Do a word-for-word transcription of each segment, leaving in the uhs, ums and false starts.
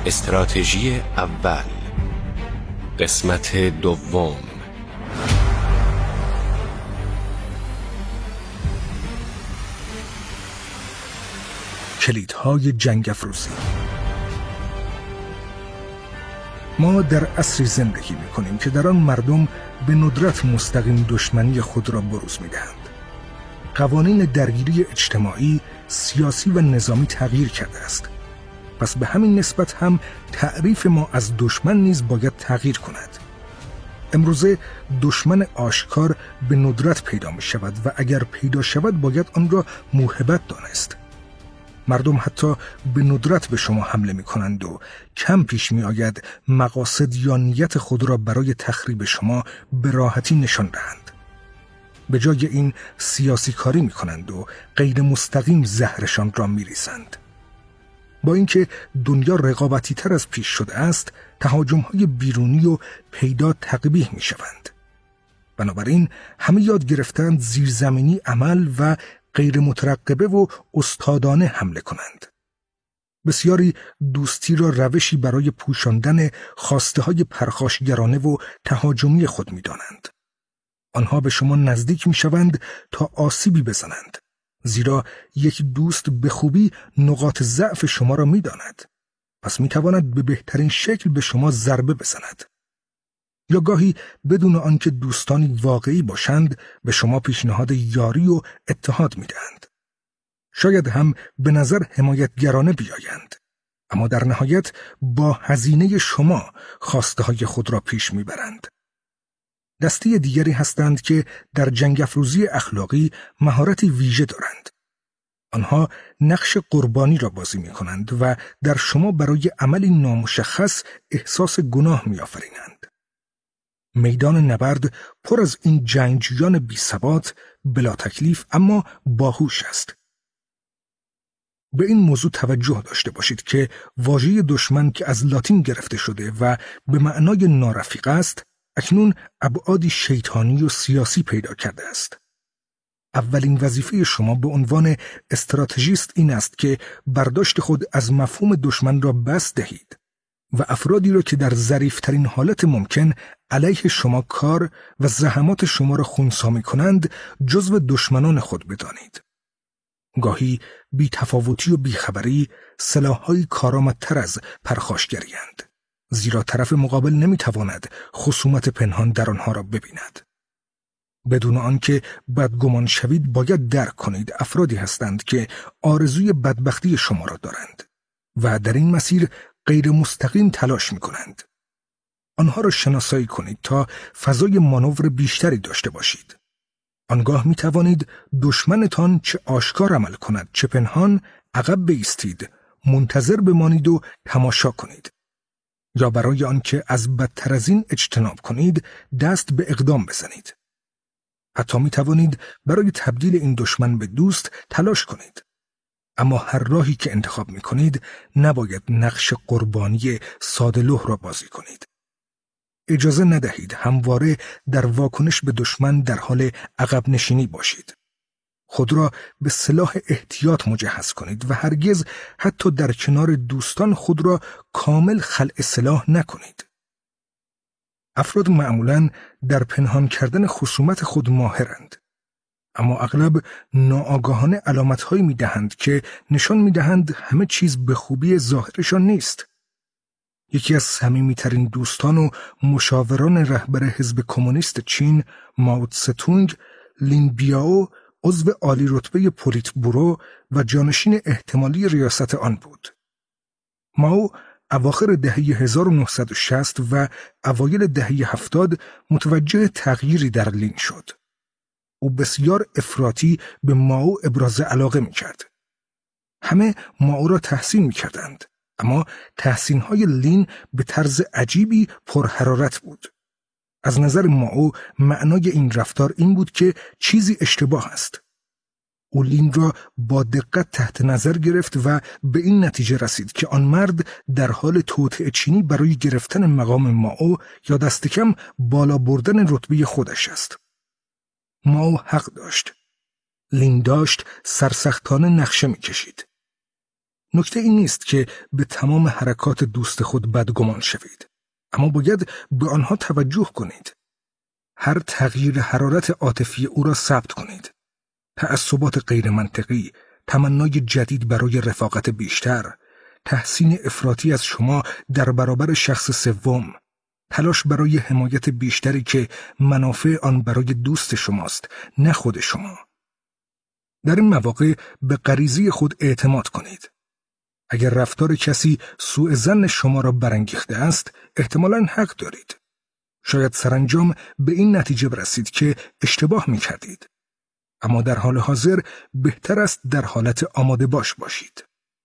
استراتژی اول، قسمت دوم. کلیدهای جنگ افروزی. ما در عصری زندگی می‌کنیم که در آن مردم به ندرت مستقیم دشمنی خود را بروز می‌دهند. قوانین درگیری اجتماعی، سیاسی و نظامی تغییر کرده است. پس به همین نسبت هم تعریف ما از دشمن نیز باید تغییر کند. امروزه دشمن آشکار به ندرت پیدا می شود و اگر پیدا شود باید آن را موهبت دانست. مردم حتی به ندرت به شما حمله می کنند و کم پیش می آید مقاصد یا نیت خود را برای تخریب شما به راحتی نشان دهند. به جای این سیاسی کاری می کنند و غیر مستقیم زهرشان را می ریزند. با اینکه دنیا رقابتی تر از پیش شده است، تهاجم‌های بیرونی و پیدا تقبیح می شوند. بنابراین همه یاد گرفتند زیرزمینی عمل و غیر مترقبه و استادانه حمله کنند. بسیاری دوستی را روشی برای پوشاندن خواسته‌های پرخاشگرانه و تهاجمی خود می دانند. آنها به شما نزدیک می شوند تا آسیبی بزنند. زیرا یک دوست به خوبی نقاط ضعف شما را می داند. پس می تواند به بهترین شکل به شما ضربه بزند. یا گاهی بدون آنکه دوستانی واقعی باشند به شما پیشنهاد یاری و اتحاد می دهند. شاید هم به نظر حمایتگرانه بیایند. اما در نهایت با هزینه شما خواسته های خود را پیش می برند. دسته دیگری هستند که در جنگ افروزی اخلاقی مهارتی ویژه دارند. آنها نقش قربانی را بازی می کنند و در شما برای عملی نامشخص احساس گناه می آفرینند. میدان نبرد پر از این جنگجویان بی ثبات، بلا تکلیف اما باهوش است. به این موضوع توجه داشته باشید که واژه دشمن که از لاتین گرفته شده و به معنای نارفیق است، اکنون ابعادی شیطانی و سیاسی پیدا کرده است. اولین وظیفه شما به عنوان استراتژیست این است که برداشت خود از مفهوم دشمن را بس دهید و افرادی را که در ظریف‌ترین حالت ممکن علیه شما کار و زحمات شما را خونسا می‌کنند جزو دشمنان خود بدانید. گاهی بی تفاوتی و بیخبری سلاح‌های کارآمدتر از پرخاشگری‌اند. زیرا طرف مقابل نمیتواند خصومت پنهان در آنها را ببیند. بدون آنکه بدگمان شوید باید درک کنید افرادی هستند که آرزوی بدبختی شما را دارند و در این مسیر غیر مستقیم تلاش میکنند. آنها را شناسایی کنید تا فضای مانور بیشتری داشته باشید. آنگاه میتوانید دشمنتان چه آشکار عمل کند چه پنهان عقب بایستید، منتظر بمانید و تماشا کنید. یا برای آنکه از بدتر از این اجتناب کنید دست به اقدام بزنید. حتی می توانید برای تبدیل این دشمن به دوست تلاش کنید. اما هر راهی که انتخاب می کنید نباید نقش قربانی ساده‌لوح را بازی کنید. اجازه ندهید همواره در واکنش به دشمن در حال عقب نشینی باشید. خود را به سلاح احتیاط مجهز کنید و هرگز حتی در کنار دوستان خود را کامل خلع سلاح نکنید. افراد معمولاً در پنهان کردن خصومت خود ماهرند. اما اغلب ناآگاهانه علامت‌هایی می‌دهند که نشان می‌دهند همه چیز به خوبی ظاهرشان نیست. یکی از صمیمی‌ترین دوستان و مشاوران رهبر حزب کمونیست چین، مائو تسه-تونگ، لین بیائو، عضو عالی رتبه پولیت بورو و جانشین احتمالی ریاست آن بود. مائو اواخر دهه هزار و نهصد و شصت و اوایل دهه هفتاد متوجه تغییری در لین شد. او بسیار افراطی به مائو ابراز علاقه می کرد. همه مائو را تحسین می کردند، اما تحسین‌های لین به طرز عجیبی پرحرارت بود. از نظر مائو معنای این رفتار این بود که چیزی اشتباه است. او لین را با دقت تحت نظر گرفت و به این نتیجه رسید که آن مرد در حال توطئه چینی برای گرفتن مقام مائو یا دست کم بالا بردن رتبه خودش است. مائو حق داشت. لین داشت سرسختانه نقشه می کشید. نکته این نیست که به تمام حرکات دوست خود بدگمان شوید، اما باید به آنها توجه کنید. هر تغییر حرارت عاطفی او را ثبت کنید. تعصبات غیر منطقی، تمنای جدید برای رفاقت بیشتر، تحسین افراطی از شما در برابر شخص سوم، تلاش برای حمایت بیشتری که منافع آن برای دوست شماست، نه خود شما. در این مواقع به غریزه خود اعتماد کنید. اگر رفتار کسی سوء ظن شما را برانگیخته است، احتمالاً حق دارید. شاید سرانجام به این نتیجه برسید که اشتباه می کردید. اما در حال حاضر بهتر است در حالت آماده باش باشید.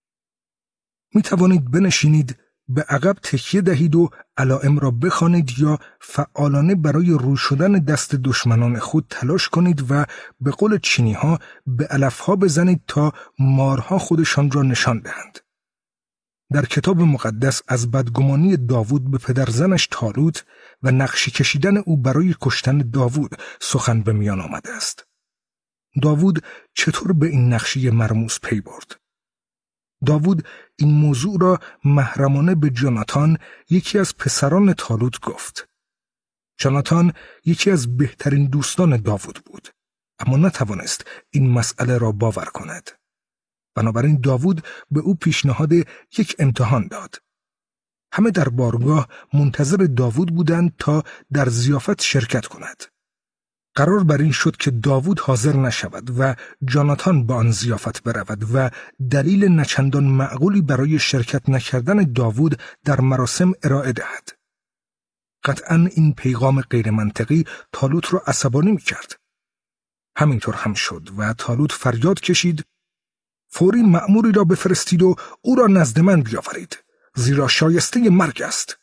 می توانید بنشینید، به عقب تکیه دهید و علائم را بخوانید یا فعالانه برای رو شدن دست دشمنان خود تلاش کنید و به قول چینی ها به علفها بزنید تا مارها خودشان را نشان دهند. در کتاب مقدس از بدگمانی داوود به پدرزنش طالوت و نقشه کشیدن او برای کشتن داوود سخن به میان آمده است. داوود چطور به این نقشه مرموز پی برد؟ داوود این موضوع را محرمانه به جوناتان، یکی از پسران طالوت، گفت. جوناتان یکی از بهترین دوستان داوود بود، اما نتوانست این مسئله را باور کند. بنابراین داوود به او پیشنهاد یک امتحان داد. همه در بارگاه منتظر داوود بودند تا در ضیافت شرکت کند. قرار بر این شد که داوود حاضر نشود و جوناتان با آن ضیافت برود و دلیل نچندان معقولی برای شرکت نکردن داوود در مراسم ارائه دهد. قطعاً این پیغام غیر منطقی طالوت را عصبانی می‌کرد. همینطور هم شد و طالوت فریاد کشید: فوری مأموری را بفرستید و او را نزد من بیاورید، زیرا شایسته مرگ است.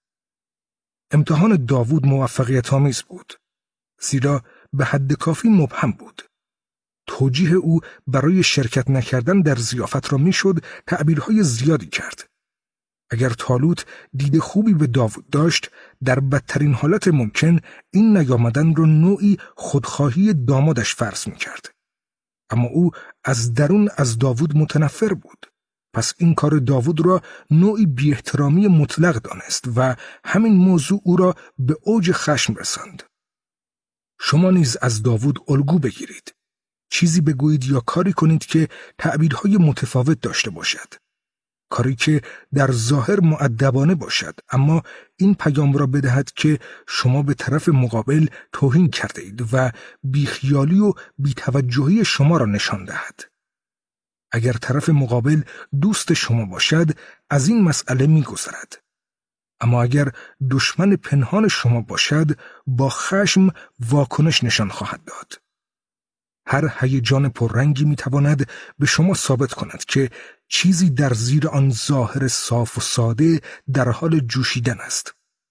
امتحان داوود موفقیت آمیز بود، زیرا به حد کافی مبهم بود. توجیه او برای شرکت نکردن در ضیافت را میشد تعبیرهای زیادی کرد. اگر طالوت دید خوبی به داوود داشت، در بدترین حالت ممکن این نیامدن را نوعی خودخواهی دامادش فرض میکرد. اما او از درون از داوود متنفر بود. پس این کار داوود را نوعی بی‌احترامی مطلق دانست و همین موضوع او را به اوج خشم رساند. شما نیز از داوود الگو بگیرید. چیزی بگویید یا کاری کنید که تعبیرهای متفاوت داشته باشد. کاری که در ظاهر مؤدبانه باشد، اما این پیام را بدهد که شما به طرف مقابل توهین کرده اید و بیخیالی و بیتوجهی شما را نشان دهد. اگر طرف مقابل دوست شما باشد، از این مسئله می‌گذرد. اما اگر دشمن پنهان شما باشد، با خشم واکنش نشان خواهد داد. هر هیجان پررنگی میتواند به شما ثابت کند که چیزی در زیر آن ظاهر صاف و ساده در حال جوشیدن است.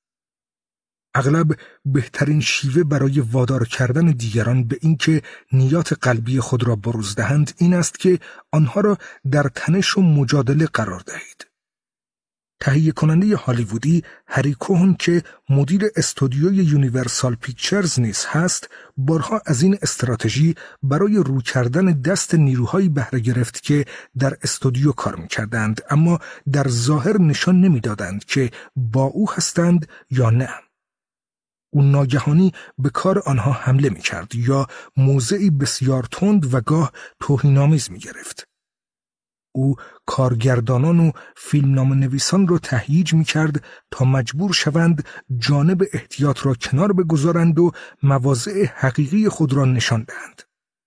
اغلب بهترین شیوه برای وادار کردن دیگران به اینکه نیات قلبی خود را بروز دهند این است که آنها را در تنش و مجادله قرار دهید. تهیه کننده هالیوودی هری کوهن که مدیر استودیوی یونیورسال پیکچرز نیز هست، بارها از این استراتژی برای رو کردن دست نیروهایی بهره گرفت که در استودیو کار می‌کردند، اما در ظاهر نشان نمی‌دادند که با او هستند یا نه. او ناگهانی به کار آنها حمله می‌کرد یا موضعی بسیار تند و گاه توهین‌آمیز می‌گرفت. او کارگردانان و فیلمنامه نویسان را تهییج می کرد تا مجبور شوند جانب احتیاط را کنار بگذارند و مواضع حقیقی خود را نشان دهند.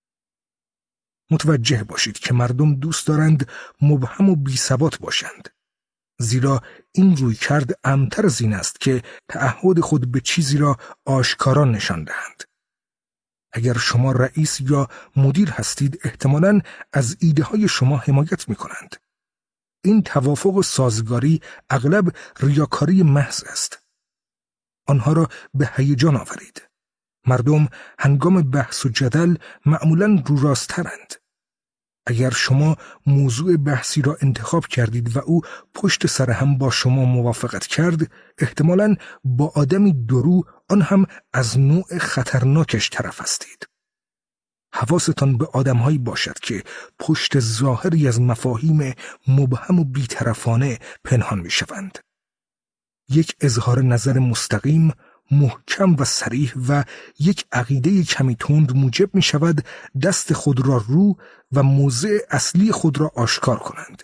متوجه باشید که مردم دوست دارند مبهم و بی‌ثبات باشند، زیرا این رویکرد امن‌تر از این است که تعهد خود به چیزی را آشکارا نشان دهند. اگر شما رئیس یا مدیر هستید، احتمالاً از ایده های شما حمایت می کنند. این توافق و سازگاری اغلب ریاکاری محض است. آنها را به هیجان آورید. مردم هنگام بحث و جدل معمولاً رو راست‌ترند. اگر شما موضوع بحثی را انتخاب کردید و او پشت سر هم با شما موافقت کرد، احتمالاً با آدمی درو، آن هم از نوع خطرناکش طرف هستید. حواستان به آدم‌هایی باشد که پشت ظاهری از مفاهیم مبهم و بی‌طرفانه پنهان می‌شوند. یک اظهار نظر مستقیم، محکم و صریح و یک عقیده کمی تند موجب می‌شود دست خود را رو و موضع اصلی خود را آشکار کنند.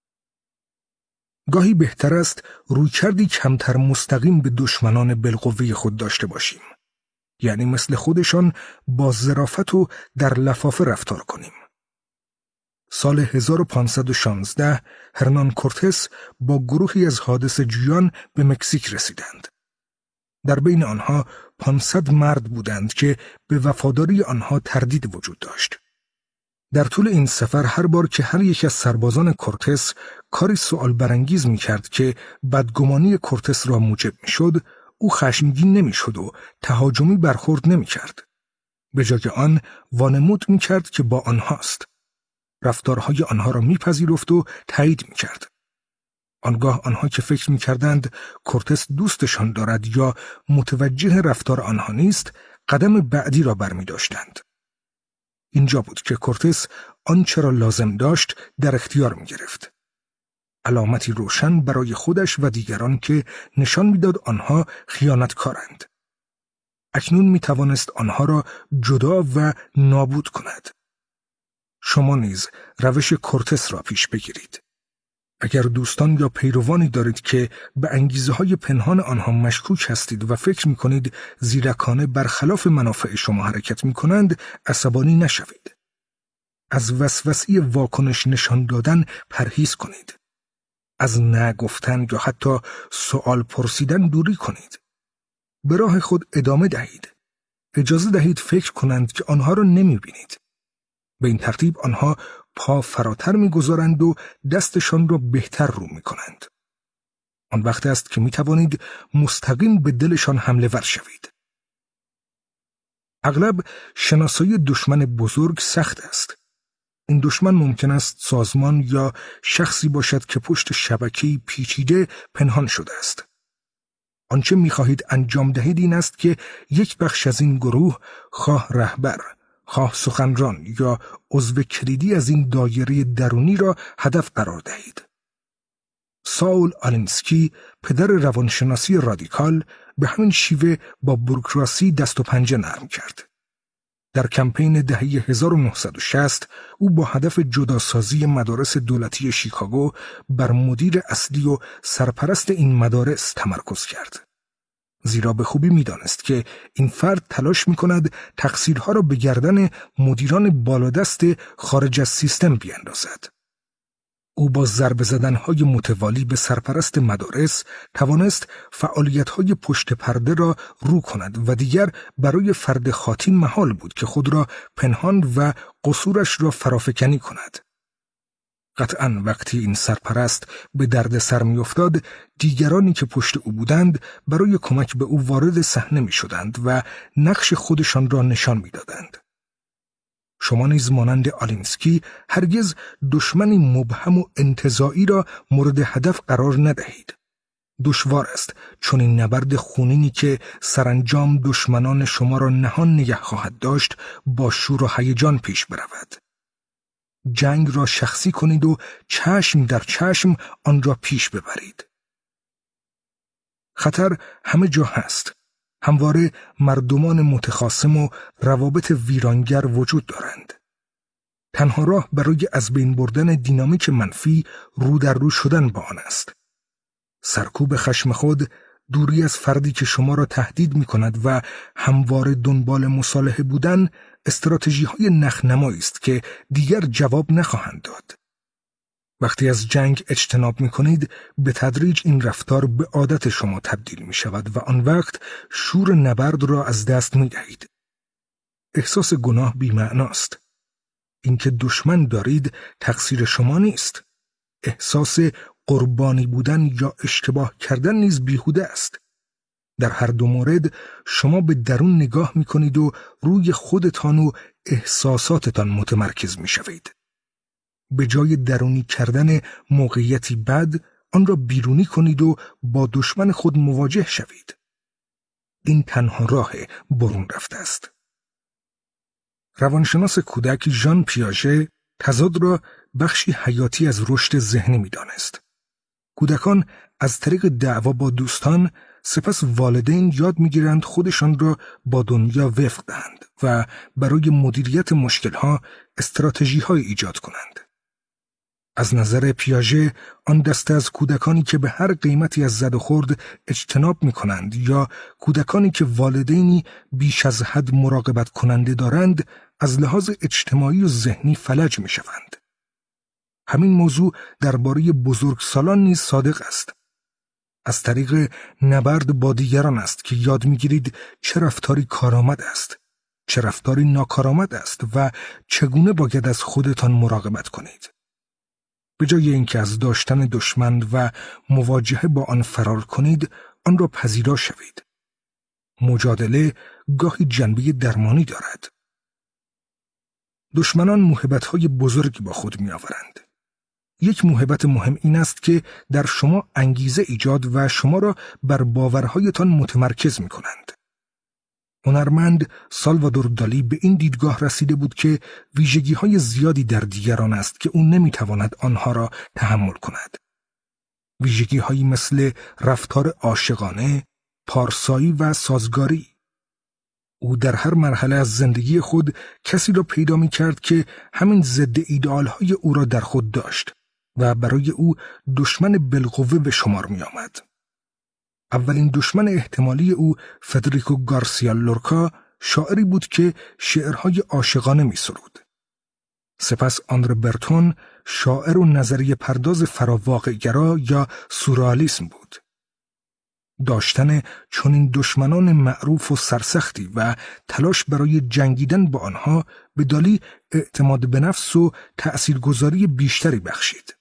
گاهی بهتر است رویکردی کمتر مستقیم به دشمنان بالقوه خود داشته باشیم. یعنی مثل خودشان با ظرافت و در لفافه رفتار کنیم. سال هزار و پانصد و شانزده هرنان کورتس با گروهی از حادثه جویان به مکزیک رسیدند. در بین آنها پانصد مرد بودند که به وفاداری آنها تردید وجود داشت. در طول این سفر هر بار که هر یک از سربازان کورتس کاری سؤال برانگیز می‌کرد که بدگمانی کورتس را موجب می‌شد، او خشمگین نمی‌شد و تهاجمی برخورد نمی‌کرد. به جای آن وانمود می‌کرد که با آنهاست. رفتارهای آنها را می‌پذیرفت و تایید می‌کرد. آنگاه آنها که فکر می‌کردند کورتس دوستشان دارد یا متوجه رفتار آنها نیست، قدم بعدی را برمی‌داشتند. اینجا بود که کورتس آنچه را لازم داشت در اختیار می‌گرفت. علامتی روشن برای خودش و دیگران که نشان می‌داد آنها خیانتکارند. اکنون می‌توانست آنها را جدا و نابود کند. شما نیز روش کورتس را پیش بگیرید. اگر دوستان یا پیروانی دارید که به انگیزه‌های پنهان آنها مشکوک هستید و فکر می‌کنید زیرکانه برخلاف منافع شما حرکت می‌کنند، عصبانی نشوید. از وسوسه واکنش نشان دادن پرهیز کنید. از نگفتن یا حتی سوال پرسیدن دوری کنید. به راه خود ادامه دهید. اجازه دهید فکر کنند که آنها را نمی‌بینید. به این ترتیب آنها پا فراتر می‌گذارند و دستشان را بهتر رو می‌کنند. آن وقت است که می‌توانید مستقیم به دلشان حمله ور شوید. اغلب شناسایی دشمن بزرگ سخت است. این دشمن ممکن است سازمان یا شخصی باشد که پشت شبکه‌ای پیچیده پنهان شده است. آنچه می‌خواهید انجام دهید این است که یک بخش از این گروه، خواه رهبر، خواه سخنران یا عضو کلیدی از این دایره درونی را هدف قرار دهید. ساول آلینسکی، پدر روانشناسی رادیکال، به همین شیوه با بوروکراسی دست و پنجه نرم کرد. در کمپین دهه هزار و نهصد و شصت او با هدف جداسازی مدارس دولتی شیکاگو بر مدیر اصلی و سرپرست این مدارس تمرکز کرد. زیرا به خوبی می‌دانست که این فرد تلاش می‌کند تقصیرها را به گردن مدیران بالادست خارج از سیستم بیاندازد. او با ضربه زدن‌های متوالی به سرپرست مدارس توانست فعالیت‌های پشت پرده را رو کند و دیگر برای فرد خاطی محال بود که خود را پنهان و قصورش را فرافکنی کند. قطعاً وقتی این سرپرست به درد سر می‌افتاد، دیگرانی که پشت او بودند برای کمک به او وارد صحنه می‌شدند و نقش خودشان را نشان می‌دادند. شما نیز مانند آلینسکی هرگز دشمنی مبهم و انتزاعی را مورد هدف قرار ندهید. دشوار است چون این نبرد خونینی که سرانجام دشمنان شما را نهان نگه خواهد داشت با شور و هیجان پیش برود. جنگ را شخصی کنید و چشم در چشم آن را پیش ببرید. خطر همه جا هست. همواره مردمان متخاصم و روابط ویرانگر وجود دارند. تنها راه برای از بین بردن دینامیک منفی رو در رو شدن با آن است. سرکوب خشم خود، دوری از فردی که شما را تهدید می کند و همواره دنبال مصالحه بودن، استراتژی های نخنمایی است که دیگر جواب نخواهند داد. وقتی از جنگ اجتناب می کنید، به تدریج این رفتار به عادت شما تبدیل می شود و آن وقت شور نبرد را از دست می دهید. احساس گناه بی‌معناست. اینکه دشمن دارید تقصیر شما نیست. احساس قربانی بودن یا اشتباه کردن نیز بیهوده است. در هر دو مورد شما به درون نگاه می کنید و روی خودتان و احساساتتان متمرکز می شوید. به جای درونی کردن موقعیتی بد، آن را بیرونی کنید و با دشمن خود مواجه شوید. این تنها راه برون رفته است. روانشناس کودک ژان پیاژه تضاد را بخشی حیاتی از رشد ذهنی می‌دانست. کودکان از طریق دعوا با دوستان سپس والدین یاد می‌گیرند خودشان را با دنیا وفق دهند و برای مدیریت مشکل‌ها استراتژی‌های ایجاد کنند. از نظر پیاژه آن دسته از کودکانی که به هر قیمتی از زد و خورد اجتناب می‌کنند یا کودکانی که والدینی بیش از حد مراقبت کننده دارند از لحاظ اجتماعی و ذهنی فلج می‌شوند. همین موضوع درباره بزرگسالان نیز صادق است. از طریق نبرد با دیگران است که یاد می‌گیرید چه رفتاری کارآمد است، چه رفتاری ناکارآمد است و چگونه باید از خودتان مراقبت کنید. به جای اینکه از داشتن دشمن و مواجهه با آن فرار کنید، آن را پذیرا شوید. مجادله گاهی جنبه درمانی دارد. دشمنان موهبت‌های بزرگی با خود می‌آورند. یک موهبت مهم این است که در شما انگیزه ایجاد و شما را بر باورهایتان متمرکز می‌کنند. هنرمند سالوادور دالی به این دیدگاه رسیده بود که ویژگی‌های زیادی در دیگران است که او نمی‌تواند آنها را تحمل کند. ویژگی‌هایی مثل رفتار عاشقانه، پارسایی و سازگاری. او در هر مرحله از زندگی خود کسی را پیدا می‌کرد که همین ضد ایدئال‌های او را در خود داشت و برای او دشمن بالقوه به شمار می‌آمد. اولین دشمن احتمالی او فدریکو گارسیا لورکا شاعری بود که شعرهای عاشقانه می‌سرود. سپس آندره برتون شاعر و نظریه پرداز فراواقع‌گرا یا سورئالیسم بود. داشتن چنین دشمنان معروف و سرسختی و تلاش برای جنگیدن با آنها به دالی اعتماد به نفس و تأثیرگذاری بیشتری بخشید.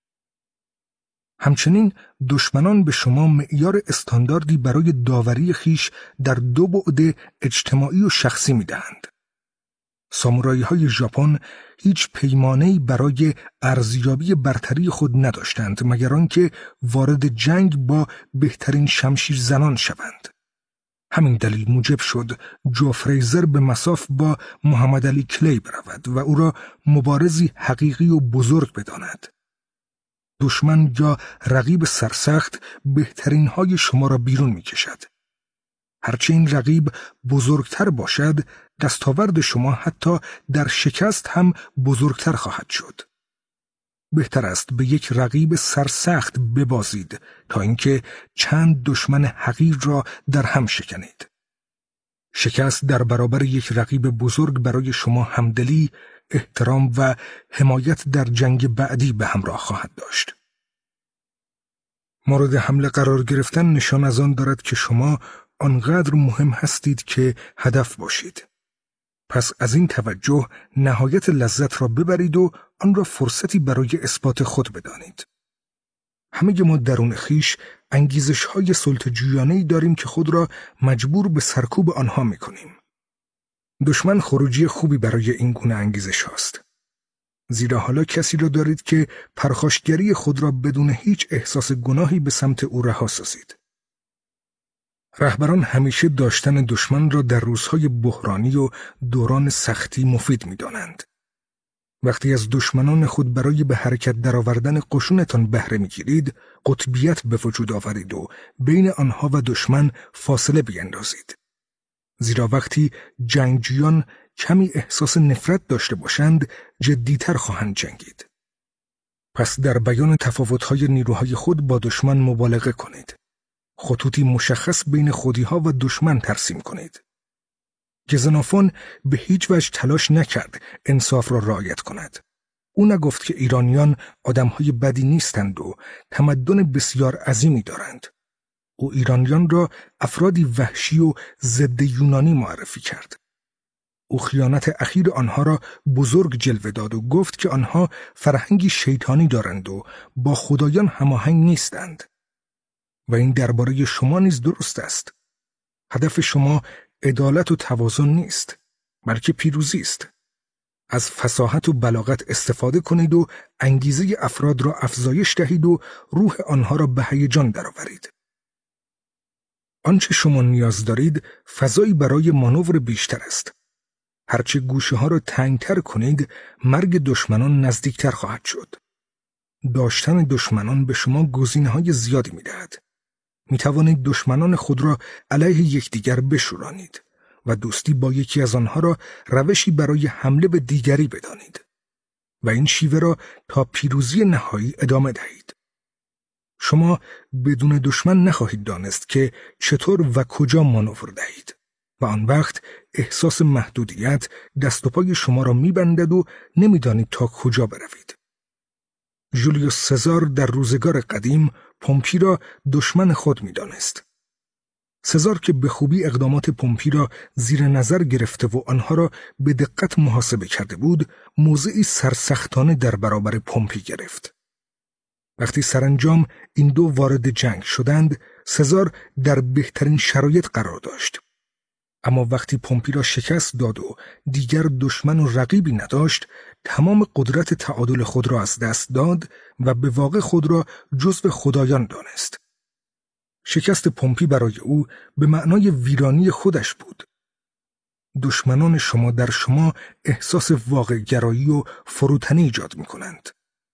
همچنین دشمنان به شما معیار استانداردی برای داوری خیش در دو بعد اجتماعی و شخصی می‌دهند. سامورایی‌های ژاپن هیچ پیمانه‌ای برای ارزیابی برتری خود نداشتند مگر آنکه وارد جنگ با بهترین شمشیر زنان شوند. همین دلیل موجب شد جو فریزر به مصاف با محمد علی کلی برود و او را مبارزی حقیقی و بزرگ بداند. دشمن یا رقیب سرسخت بهترین های شما را بیرون می کشد. هرچه این رقیب بزرگتر باشد، دستاورد شما حتی در شکست هم بزرگتر خواهد شد. بهتر است به یک رقیب سرسخت ببازید تا اینکه چند دشمن حقیر را در هم شکنید. شکست در برابر یک رقیب بزرگ برای شما همدلی، احترام و حمایت در جنگ بعدی به همراه خواهد داشت. مورد حمله قرار گرفتن نشان از آن دارد که شما آنقدر مهم هستید که هدف باشید. پس از این توجه نهایت لذت را ببرید و آن را فرصتی برای اثبات خود بدانید. همه ما درون خیش انگیزش‌های سلطه‌جویانه‌ای داریم که خود را مجبور به سرکوب آنها می‌کنیم. دشمن خروجی خوبی برای این گونه انگیزش هاست. زیرا حالا کسی را دارید که پرخاشگری خود را بدون هیچ احساس گناهی به سمت او رها سازید. رهبران همیشه داشتن دشمن را در روزهای بحرانی و دوران سختی مفید می‌دانند. وقتی از دشمنان خود برای به حرکت درآوردن قشونتان بهره می‌گیرید، قطبیت به وجود آورید و بین آنها و دشمن فاصله بیندازید. زیرا وقتی جنگجویان کمی احساس نفرت داشته باشند، جدیتر خواهند جنگید. پس در بیان تفاوت‌های نیروهای خود با دشمن مبالغه کنید. خطوطی مشخص بین خودی‌ها و دشمن ترسیم کنید. گزنوفون به هیچ وجه تلاش نکرد انصاف را رعایت کند. او نگفت که ایرانیان آدم‌های بدی نیستند و تمدن بسیار عظیمی دارند. او ایرانیان را افرادی وحشی و ضد یونانی معرفی کرد. او خیانت اخیر آنها را بزرگ جلوه داد و گفت که آنها فرهنگی شیطانی دارند و با خدایان هماهنگ نیستند. و این درباره شما نیز درست است. هدف شما عدالت و توازن نیست، بلکه پیروزی است. از فصاحت و بلاغت استفاده کنید و انگیزه افراد را افزایش دهید و روح آنها را به هیجان درآورید. آنچه شما نیاز دارید فضایی برای مانور بیشتر است. هرچه گوشه ها را تنگتر کنید، مرگ دشمنان نزدیکتر خواهد شد. داشتن دشمنان به شما گزینه‌های زیادی می‌دهد. می‌توانید دشمنان خود را علیه یکدیگر بشورانید و دوستی با یکی از آنها را روشی برای حمله به دیگری بدانید و این شیوه را تا پیروزی نهایی ادامه دهید. شما بدون دشمن نخواهید دانست که چطور و کجا مانور دهید و آن وقت احساس محدودیت دست و پای شما را می‌بندد و نمی‌دانید تا کجا بروید. جولیوس سزار در روزگار قدیم پومپی را دشمن خود می‌دانست. سزار که به خوبی اقدامات پومپی را زیر نظر گرفته و آنها را به دقت محاسبه کرده بود، موضعی سرسختانه در برابر پومپی گرفت. وقتی سرانجام این دو وارد جنگ شدند، سزار در بهترین شرایط قرار داشت. اما وقتی پومپی را شکست داد و دیگر دشمن و رقیبی نداشت، تمام قدرت تعادل خود را از دست داد و به واقع خود را جزو خدایان دانست. شکست پومپی برای او به معنای ویرانی خودش بود. دشمنان شما در شما احساس واقع گرایی و فروتنی ایجاد می کنند.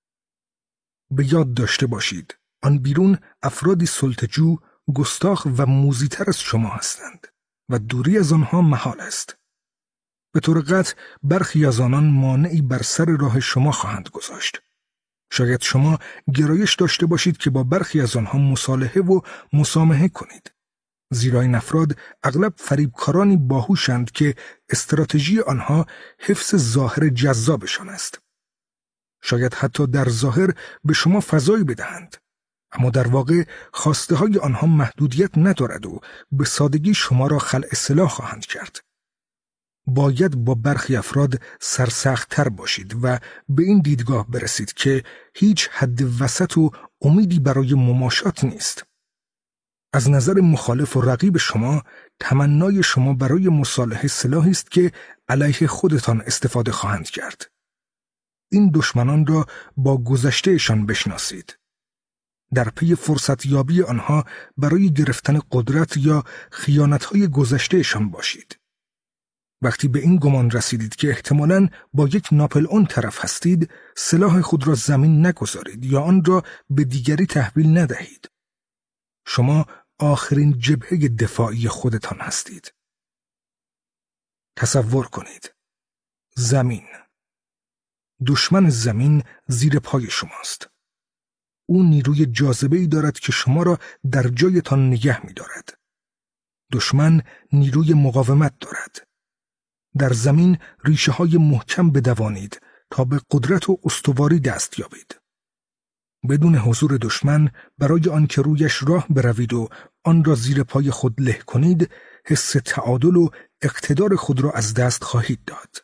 به یاد داشته باشید، آن بیرون افرادی سلطه‌جو، گستاخ و موذی‌تر از شما هستند و دوری از آنها محال است. به طور قطع برخی از آنان مانعی بر سر راه شما خواهند گذاشت. شاید شما گرایش داشته باشید که با برخی از آنها مصالحه و مسامحه کنید. زیرا این افراد اغلب فریبکارانی باهوشند که استراتژی آنها حفظ ظاهر جذابشان است. شاید حتی در ظاهر به شما فضایی بدهند، اما در واقع خواسته های آنها محدودیت ندارد و به سادگی شما را خلع سلاح خواهند کرد. باید با برخی افراد سرسخت‌تر باشید و به این دیدگاه برسید که هیچ حد وسط و امیدی برای مماشات نیست. از نظر مخالف و رقیب شما، تمنای شما برای مصالحه سلاحی است که علیه خودتان استفاده خواهند کرد. این دشمنان را با گذشتهشان بشناسید. در پی فرصت یابی آنها برای گرفتن قدرت یا خیانت‌های گذشتهشان باشید. وقتی به این گمان رسیدید که احتمالاً با یک ناپلئون طرف هستید، سلاح خود را زمین نگذارید یا آن را به دیگری تحویل ندهید. شما آخرین جبهه دفاعی خودتان هستید. تصور کنید. زمین. دشمن زمین زیر پای شماست. او نیروی جاذبه‌ای دارد که شما را در جایتان نگه می‌دارد. دشمن نیروی مقاومت دارد. در زمین ریشه های محکم بدوانید تا به قدرت و استواری دست یابید. بدون حضور دشمن، برای آنکه رویش راه بروید و آن را زیر پای خود له کنید، حس تعادل و اقتدار خود را از دست خواهید داد.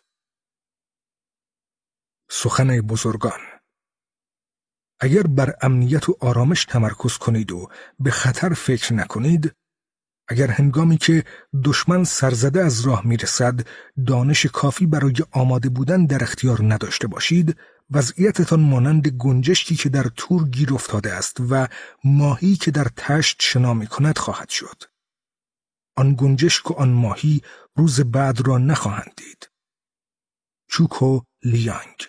سخن بزرگان. اگر بر امنیت و آرامش تمرکز کنید و به خطر فکر نکنید، اگر هنگامی که دشمن سرزده از راه میرسد دانش کافی برای آماده بودن در اختیار نداشته باشید، وضعیتتان مانند گنجشکی که در تور گیر افتاده است و ماهی که در تشت شنا می‌کند خواهد شد. آن گنجشک و آن ماهی روز بعد را نخواهند دید. چوکو لیانگ.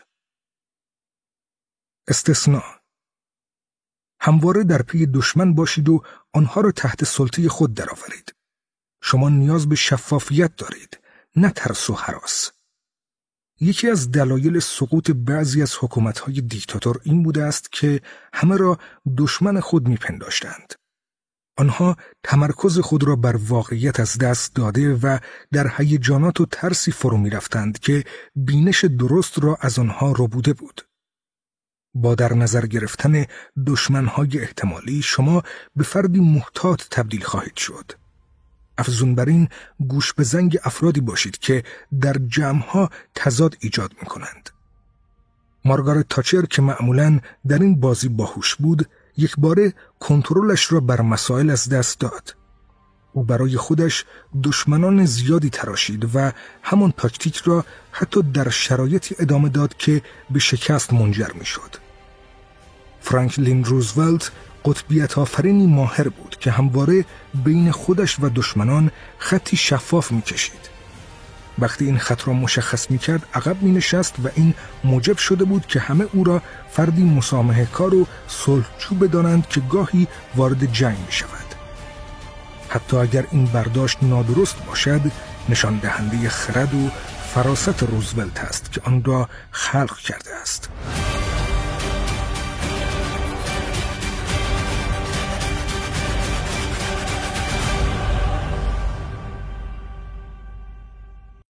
استثناء. همواره در پی دشمن باشید و آنها را تحت سلطه خود درآورید. شما نیاز به شفافیت دارید، نه ترس و هراس. یکی از دلایل سقوط بعضی از حکومت‌های دیکتاتور این بوده است که همه را دشمن خود می‌پنداشتند. آنها تمرکز خود را بر واقعیت از دست داده و در هیجانات و ترسی فرو می‌رفتند که بینش درست را از آنها ربوده بود. با در نظر گرفتن دشمن‌های احتمالی، شما به فردی محتاط تبدیل خواهید شد. افزون بر این، گوش به زنگ افرادی باشید که در جمع‌ها تضاد ایجاد می‌کنند. مارگارت تاچر که معمولاً در این بازی باهوش بود، یک باره کنترلش را بر مسائل از دست داد. او برای خودش دشمنان زیادی تراشید و همان تاکتیک را حتی در شرایطی ادامه داد که به شکست منجر می‌شد. فرانکلین روزولت قطبیت آفرینی ماهر بود که همواره بین خودش و دشمنان خطی شفاف می‌کشید. وقتی این خط را مشخص می کرد عقب می نشست و این موجب شده بود که همه او را فردی مسامحه کار و صلحجو بدانند که گاهی وارد جنگ می شود. حتی اگر این برداشت نادرست باشد، نشان دهنده خرد و فراست روزولت است که آن را خلق کرده است.